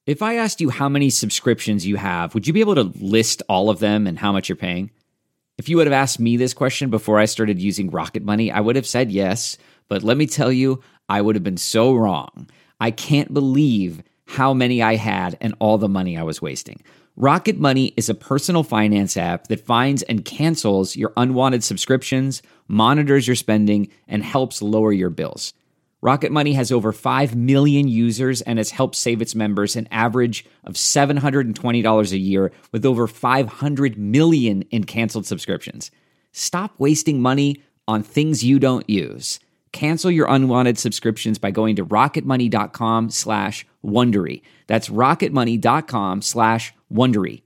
If I asked you how many subscriptions you have, would you be able to list all of them and how much you're paying? If you would have asked me this question before I started using Rocket Money, I would have said yes, but let me tell you, I would have been so wrong. I can't believe how many I had and all the money I was wasting. Rocket Money is a personal finance app that finds and cancels your unwanted subscriptions, monitors your spending, and helps lower your bills. Rocket Money has over 5 million users and has helped save its members an average of $720 a year with over 500 million in canceled subscriptions. Stop wasting money on things you don't use. Cancel your unwanted subscriptions by going to rocketmoney.com/Wondery. That's rocketmoney.com/Wondery.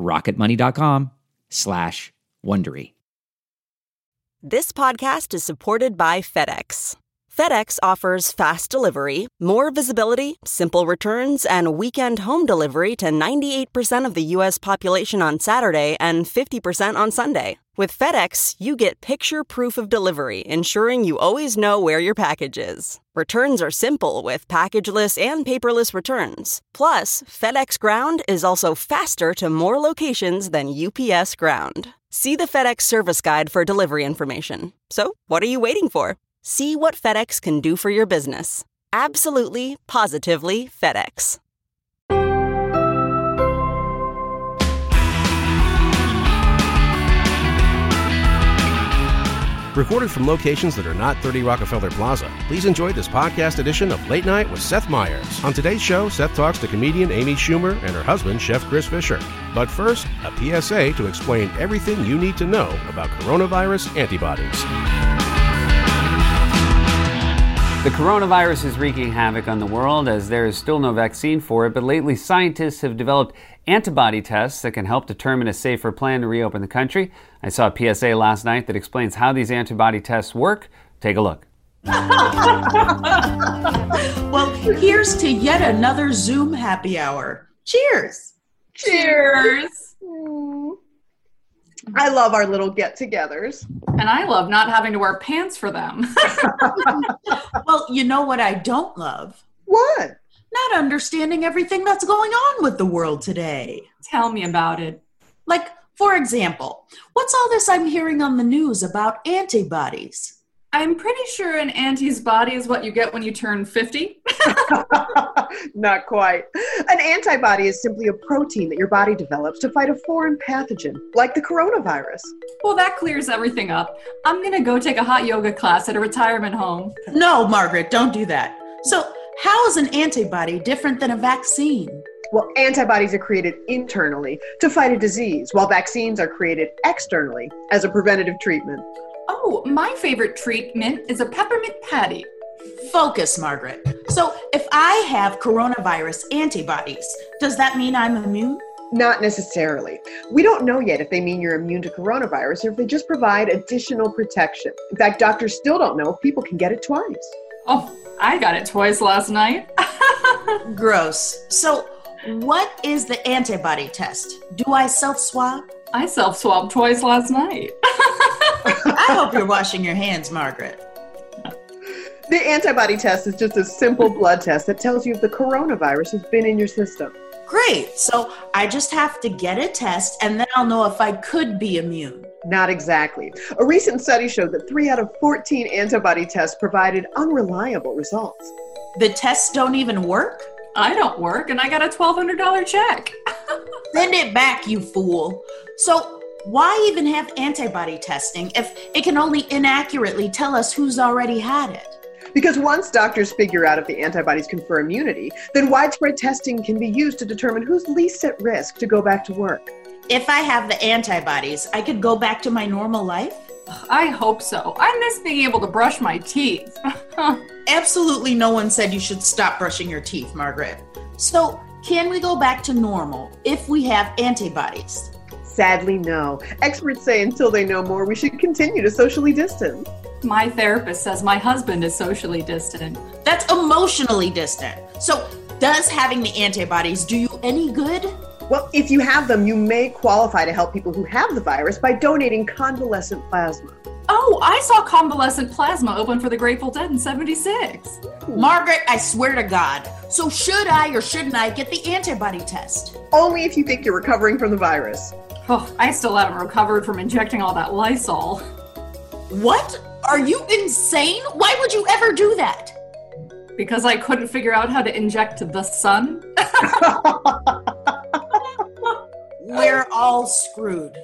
rocketmoney.com/Wondery. This podcast is supported by FedEx. FedEx offers fast delivery, more visibility, simple returns, and weekend home delivery to 98% of the U.S. population on Saturday and 50% on Sunday. With FedEx, you get picture proof of delivery, ensuring you always know where your package is. Returns are simple with packageless and paperless returns. Plus, FedEx Ground is also faster to more locations than UPS Ground. See the FedEx service guide for delivery information. So, what are you waiting for? See what FedEx can do for your business. Absolutely, positively FedEx. Recorded from locations that are not 30 Rockefeller Plaza, please enjoy this podcast edition of Late Night with Seth Meyers. On today's show, Seth talks to comedian Amy Schumer and her husband, Chef Chris Fisher. But first, a PSA to explain everything you need to know about coronavirus antibodies. The coronavirus is wreaking havoc on the world as there is still no vaccine for it, but lately scientists have developed antibody tests that can help determine a safer plan to reopen the country. I saw a PSA last night that explains how these antibody tests work. Take a look. Well, here's to yet another Zoom happy hour. Cheers. Cheers. I love our little get-togethers. And I love not having to wear pants for them. Well, you know what I don't love? What? Not understanding everything that's going on with the world today. Tell me about it. Like, for example, what's all this I'm hearing on the news about antibodies? I'm pretty sure an antibody is what you get when you turn 50. Not quite. An antibody is simply a protein that your body develops to fight a foreign pathogen, like the coronavirus. Well, that clears everything up. I'm going to go take a hot yoga class at a retirement home. No, Margaret, don't do that. So, how is an antibody different than a vaccine? Well, antibodies are created internally to fight a disease, while vaccines are created externally as a preventative treatment. Oh, my favorite treatment is a peppermint patty. Focus, Margaret. So, if I have coronavirus antibodies, does that mean I'm immune? Not necessarily. We don't know yet if they mean you're immune to coronavirus or if they just provide additional protection. In fact, doctors still don't know if people can get it twice. Oh, I got it twice last night. Gross. So, what is the antibody test? Do I self-swab? I self-swabbed twice last night. I hope you're washing your hands, Margaret. The antibody test is just a simple blood test that tells you if the coronavirus has been in your system. Great. So I just have to get a test and then I'll know if I could be immune. Not exactly. A recent study showed that 3 out of 14 antibody tests provided unreliable results. The tests don't even work? I don't work and I got a $1,200 check. Send it back, you fool. So why even have antibody testing if it can only inaccurately tell us who's already had it? Because once doctors figure out if the antibodies confer immunity, then widespread testing can be used to determine who's least at risk to go back to work. If I have the antibodies, I could go back to my normal life? I hope so. I miss being able to brush my teeth. Absolutely no one said you should stop brushing your teeth, Margaret. So, can we go back to normal if we have antibodies? Sadly, no. Experts say until they know more, we should continue to socially distance. My therapist says my husband is socially distant. That's emotionally distant. So, does having the antibodies do you any good? Well, if you have them, you may qualify to help people who have the virus by donating convalescent plasma. Oh, I saw convalescent plasma open for the Grateful Dead in 76. Margaret, I swear to God. So should I or shouldn't I get the antibody test? Only if you think you're recovering from the virus. Oh, I still haven't recovered from injecting all that Lysol. What? Are you insane? Why would you ever do that? Because I couldn't figure out how to inject the sun? We're all screwed.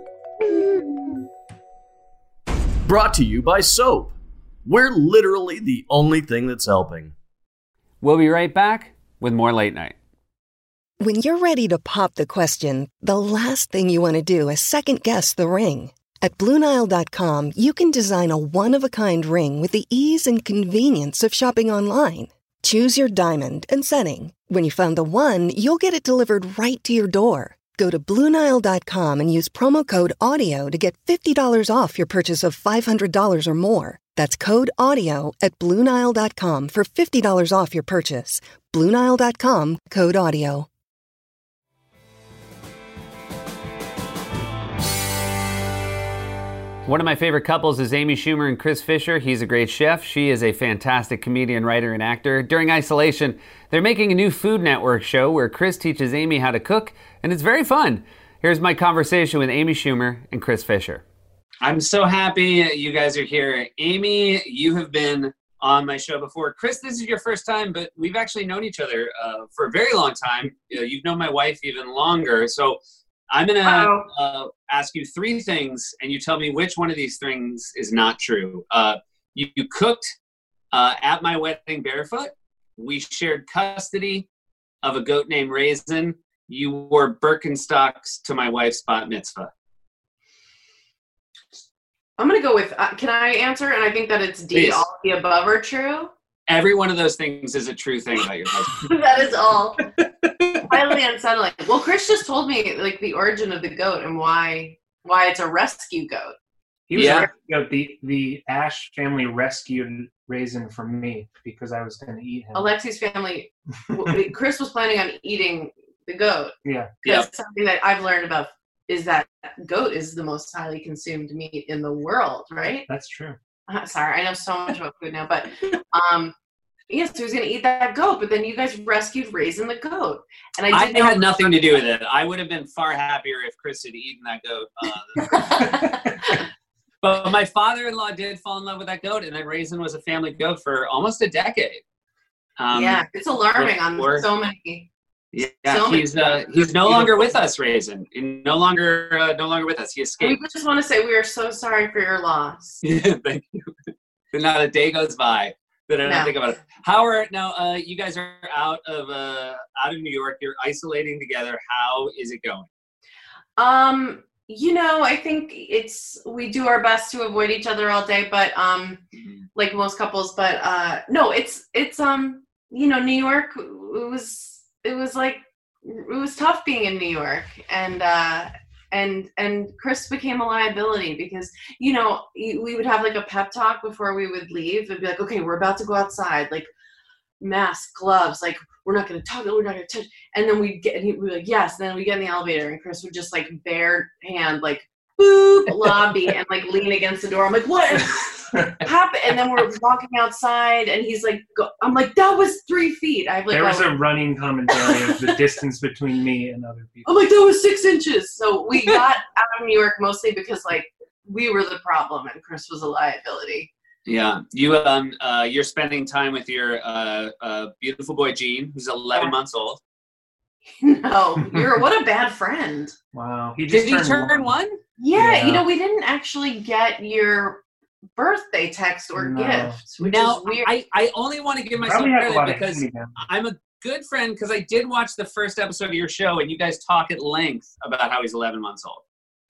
Brought to you by soap. We're literally the only thing that's helping. We'll be right back with more Late Night. When you're ready to pop the question, the last thing you want to do is second-guess the ring. At BlueNile.com, you can design a one-of-a-kind ring with the ease and convenience of shopping online. Choose your diamond and setting. When you find the one, you'll get it delivered right to your door. Go to BlueNile.com and use promo code AUDIO to get $50 off your purchase of $500 or more. That's code AUDIO at BlueNile.com for $50 off your purchase. BlueNile.com, code AUDIO. One of my favorite couples is Amy Schumer and Chris Fisher. He's a great chef. She is a fantastic comedian, writer, and actor. During isolation, they're making a new Food Network show where Chris teaches Amy how to cook, and it's very fun. Here's my conversation with Amy Schumer and Chris Fisher. I'm so happy you guys are here. Amy, you have been on my show before. Chris, this is your first time, but we've actually known each other for a very long time. You've known my wife even longer. So I'm going to ask you three things, and you tell me which one of these things is not true. You cooked at my wedding barefoot. We shared custody of a goat named Raisin. You wore Birkenstocks to my wife's bat mitzvah. I'm going to go with, can I answer? And I think that it's D, Please. all of the above are true. Every one of those things is a true thing about your husband. That is all highly unsettling. Well, Chris just told me like the origin of the goat and why it's a rescue goat. He was a rescue goat. The Ash family rescued Raisin from me because I was going to eat him. Alexi's family, Chris was planning on eating the goat. Yeah. Because something that I've learned about is that goat is the most highly consumed meat in the world, right? That's true. Sorry, I know so much about food now, but yes, he was going to eat that goat, but then you guys rescued Raisin the goat. And I had nothing to do with it. I would have been far happier if Chris had eaten that goat. But my father-in-law did fall in love with that goat, and that Raisin was a family goat for almost a decade. Yeah, it's alarming on so many. Yeah, he's no longer with us, Raisin. No longer with us. He escaped. We just want to say we are so sorry for your loss. Yeah, thank you. Not a day goes by that I don't think about it. You guys are out of New York. You're isolating together. How is it going? I think we do our best to avoid each other all day, but like most couples. But no, it's New York. It was tough being in New York, and Chris became a liability because we would have like a pep talk before we would leave. It'd be like, okay, we're about to go outside, like mask, gloves, like we're not going to talk, we're not going to touch, and then we'd be like, yes. And then we get in the elevator, and Chris would just like bare hand, like boop, lobby, and like lean against the door. I'm like, what happened? And then we're walking outside, and he's like, I'm like, that was 3 feet. There was a running commentary of the distance between me and other people. I'm like, that was 6 inches. So we got out of New York mostly because like we were the problem and Chris was a liability. Yeah, you're spending time with your beautiful boy Gene, who's 11 months old. No, what a bad friend. Wow, did he turn one? Yeah, we didn't actually get your birthday text or gift, which is weird. I only want to give myself credit because I'm a good friend because I did watch the first episode of your show and you guys talk at length about how he's 11 months old.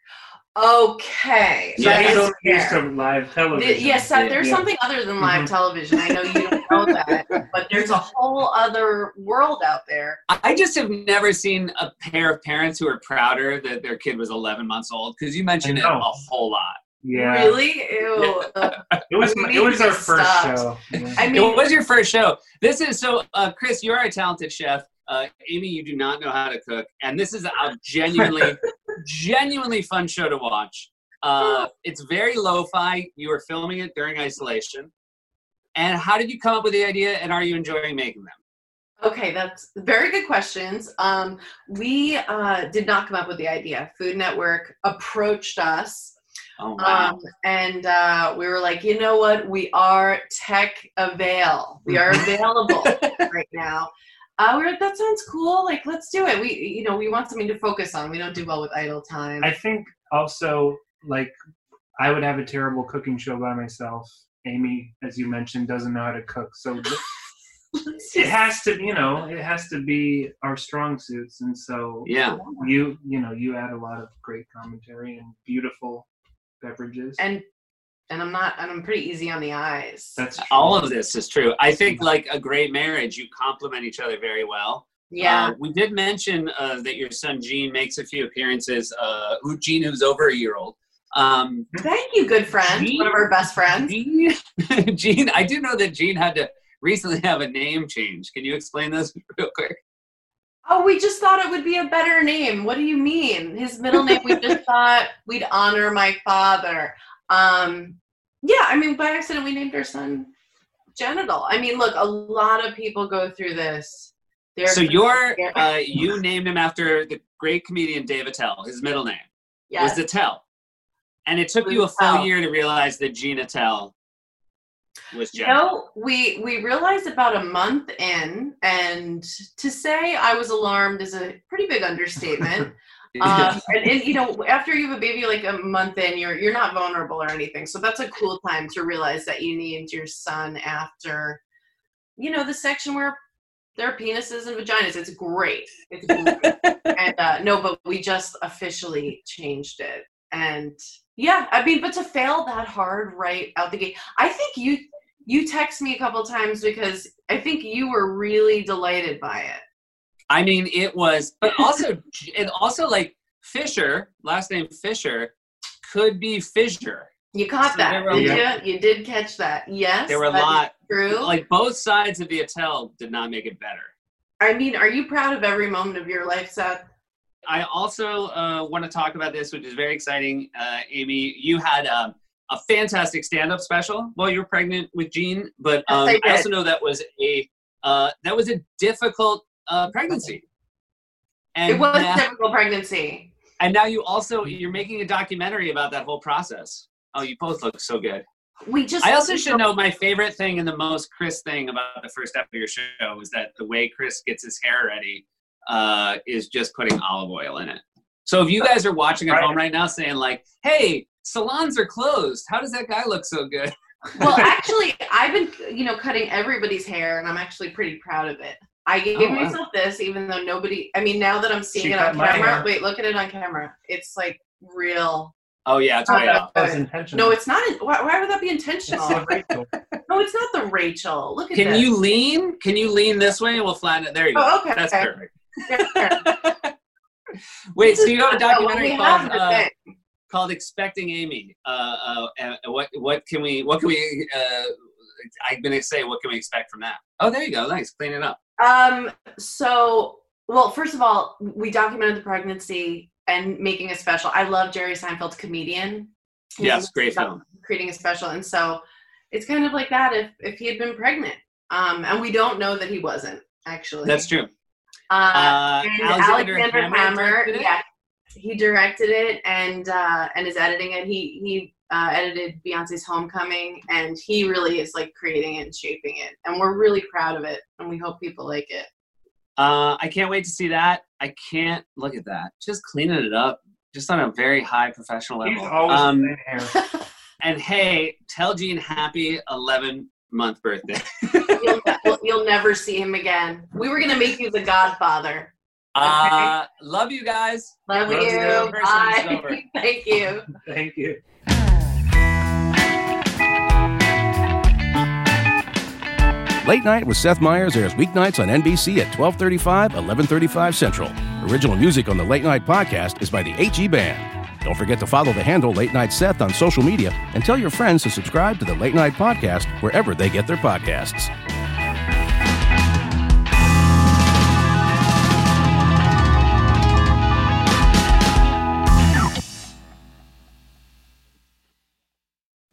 Okay. Yeah, he's only used to live television. Yes, there's something other than live television. I know you don't know that, but there's a whole other world out there. I just have never seen a pair of parents who are prouder that their kid was 11 months old because you mentioned it a whole lot. Yeah. Really? Ew. It was our first show. Yeah. I mean, it was your first show. This is Chris, you're a talented chef. Amy, you do not know how to cook, and this is a genuinely fun show to watch. It's very lo-fi. You were filming it during isolation. And how did you come up with the idea, and are you enjoying making them? Okay, that's very good questions. We did not come up with the idea. Food Network approached us. Oh, wow. And we were like, you know what? We are tech avail. We are available right now. We're like, that sounds cool. Like, let's do it. We want something to focus on. We don't do well with idle time. I think also, like, I would have a terrible cooking show by myself. Amy, as you mentioned, doesn't know how to cook. So it has to be our strong suits. And so you add a lot of great commentary and beautiful beverages. And I'm pretty easy on the eyes. That's true. All of this is true. I think like a great marriage, you complement each other very well. Yeah. We did mention that your son Gene makes a few appearances. Gene, who's over a year old. Thank you, good friend. Gene, one of our best friends. Gene, I do know that Gene had to recently have a name change. Can you explain this real quick? Oh, we just thought it would be a better name. What do you mean? His middle name, we just thought we'd honor my father. Yeah, I mean, by accident, we named our son Genital. I mean, look, a lot of people go through this. So you named him after the great comedian Dave Attell. His middle name was Attell. And it took you a full year to realize that Gene Attell was Genital. No, we realized about a month in, and to say I was alarmed is a pretty big understatement. And after you have a baby like a month in, you're not vulnerable or anything. So that's a cool time to realize that you named your son after, the section where there are penises and vaginas. It's great. It's great. And but we just officially changed it. And yeah, I mean, but to fail that hard right out the gate, I think you text me a couple times because I think you were really delighted by it. I mean, it was, but also like Fisher, last name Fisher, could be Fissure. You caught that. You did catch that. Yes. There were a lot. True. Like both sides of the Attell did not make it better. I mean, are you proud of every moment of your life, Seth? I also want to talk about this, which is very exciting. Amy, you had a fantastic stand-up special while you were pregnant with Gene, but I also know that was a difficult pregnancy. And it was a difficult pregnancy. And now you're making a documentary about that whole process. Oh, you both look so good. I also should know my favorite thing and the most Chris thing about the first episode of your show is that the way Chris gets his hair ready is just putting olive oil in it. So if you guys are watching at home right now saying like, hey, salons are closed, how does that guy look so good? Well, actually, I've been, cutting everybody's hair, and I'm actually pretty proud of it. I gave myself this, even though now that I'm seeing it on camera, wait, look at it on camera. It's like real. Oh yeah, it's way off. That was intentional. No, it's not. Why would that be intentional? No, it's not the Rachel. Look at this. Can you lean? Can you lean this way and we'll flatten it? There you go. Oh, okay. That's perfect. Wait, so you have a documentary called "Expecting Amy." What can we? I'm gonna say, what can we expect from that? Oh, there you go. Nice, clean it up. First of all, we documented the pregnancy and making a special. I love Jerry Seinfeld's Comedian. Yes, great film. Creating a special, and so it's kind of like that if he had been pregnant, and we don't know that he wasn't actually. That's true. And Alexander Hammer, he directed it and is editing it. He edited Beyonce's Homecoming, and he really is like creating it and shaping it, and we're really proud of it, and we hope people like it. I can't wait to see that. I can't look at that. Just cleaning it up, just on a very high professional level. He's always hair. And hey, tell Gene happy 11-month birthday. You'll never see him again. We were gonna make you the godfather. Okay? Love you guys. Love you. Bye. Thank you. Thank you. Late Night with Seth Meyers airs weeknights on NBC at 12:35, 11:35 Central. Original music on the Late Night podcast is by the HE Band. Don't forget to follow the handle Late Night Seth on social media and tell your friends to subscribe to the Late Night podcast wherever they get their podcasts.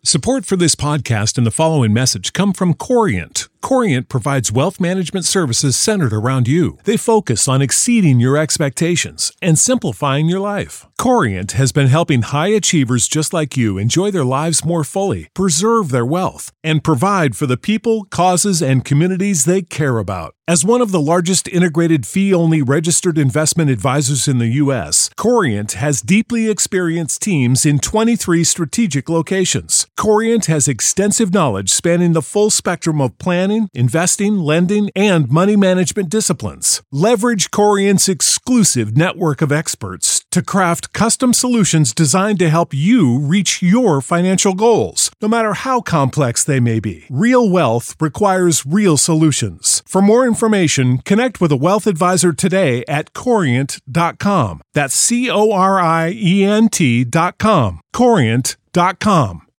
Support for this podcast and the following message come from Corient. Corient provides wealth management services centered around you. They focus on exceeding your expectations and simplifying your life. Corient has been helping high achievers just like you enjoy their lives more fully, preserve their wealth, and provide for the people, causes, and communities they care about. As one of the largest integrated fee-only registered investment advisors in the U.S., Corient has deeply experienced teams in 23 strategic locations. Corient has extensive knowledge spanning the full spectrum of planning, investing, lending, and money management disciplines. Leverage Corient's exclusive network of experts to craft custom solutions designed to help you reach your financial goals, no matter how complex they may be. Real wealth requires real solutions. For more information, connect with a wealth advisor today at Corient.com. That's Corient.com. Corient.com.